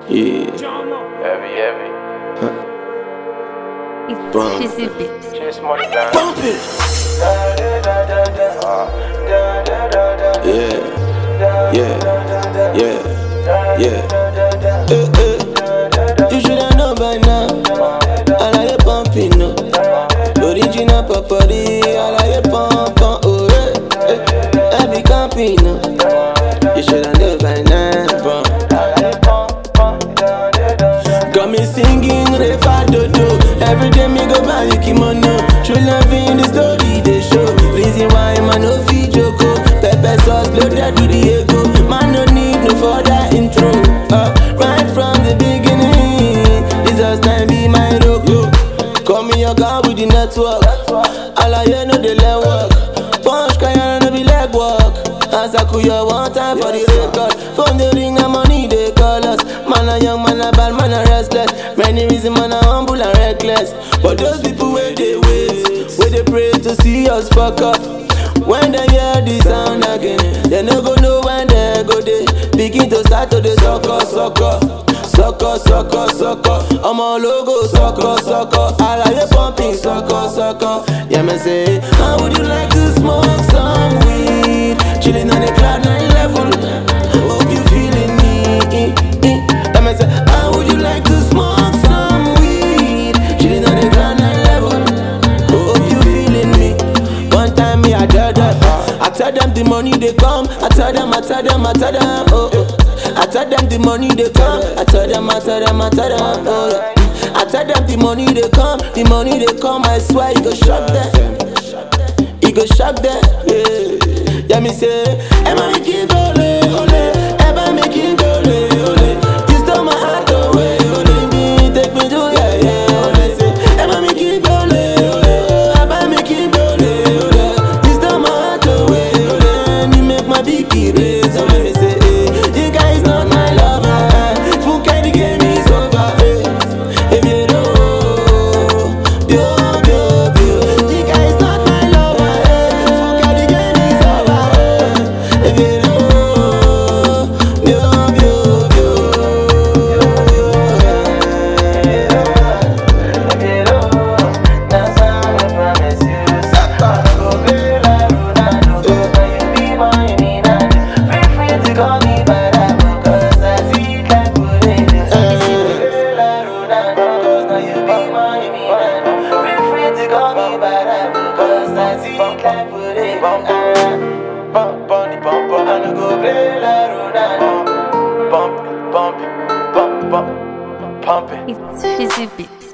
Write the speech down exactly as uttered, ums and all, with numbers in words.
Yeah. Heavy, heavy. Huh. It's Fizzy Beats. Chase money down. Bump it. Yeah. Yeah. Yeah. Yeah. Eh, eh. You should have known by now. I like it pumping, no. Original papari. I like it pump, pump. Oh, eh, eh. I be camping, no. You should have known by now. Bump. Got me singing Refa Dodo. Every day me go buy you kimono. True love in the story they show. Reason why man no fit joko. Pepper sauce loaded to the ego. Man no need no further intro. uh, Right from the beginning, Jesus time be my logo. Call me your guy with the network. All I hear no dey let work. Punch kaya no be leg work. As I could your one time for the record. Phone the ring and money they call us. Man a young, man a bad, man a restless. Many reasons man a humble and reckless. But those people where they wait, where they pray to see us fuck up. When they hear the sound again, they no go know when they go they begin to start to the sucker, sucker, sucker, sucker, sucker. I'm a logo, sucker, sucker. I like the pumping, sucker, sucker. Yeah, me say, how would you like to smoke some weed? Chilling on the cloud nine level. Hope you feeling me. Yeah, me say, how would you like to smoke some weed? Chilling on the cloud nine level. Hope you feeling me. One time me I tell them, I tell them the money they come. I tell them, I tell them, I tell them, oh, oh. I tell them the money they come. I tell them, I tell them, I tell them, oh, yeah. I tell them the money they come, the money they come. I swear you go shock them, you go shock them, yeah. Yeah, me say, Emma make it ole, ole, Emma make it ole, ole. You stole my heart away, ole, me take me to yeah, yeah, ole. Say, Emma make it ole, ole, Emma make it ole, ole. You stole my heart away, ole, you make my B P raise, ole. Me say, hey, you guys not my lover, full kind of game is over, hey. If you know, bio, bio, bio, you guys not my lover, hey. Full kind of game is over, hey. If you know, bio, bio, bio. If you know, that's how I promise you. I go be like Ronaldo, now you be my Minado. Feel free to call me by that, because I see it like potato. Be like Ronaldo, 'cause now you be my Minado. Feel free to call me by that, because I see it like potato. Bump, bump, bump, bump, I no go play like Ronaldo. Bump, bump, bump, bump, pump it. It's Fizzy Beats.